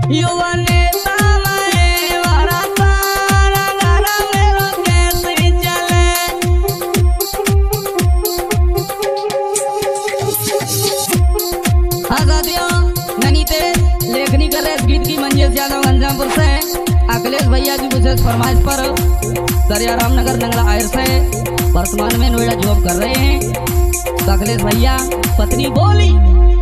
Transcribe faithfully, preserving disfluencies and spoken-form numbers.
युवा नेता मैं वारा सारा गारा मेरो कैसे चले। आजादियों ननीते लेखनी कर रहे इस गीत की मंजिल यादव गंजामपुर से अखिलेश भैया की विशेष फरमाइश पर दरिया रामनगर नंगला आयर से वर्तमान में नोएडा जॉब कर रहे हैं। तो अखिलेश भैया पत्नी बोली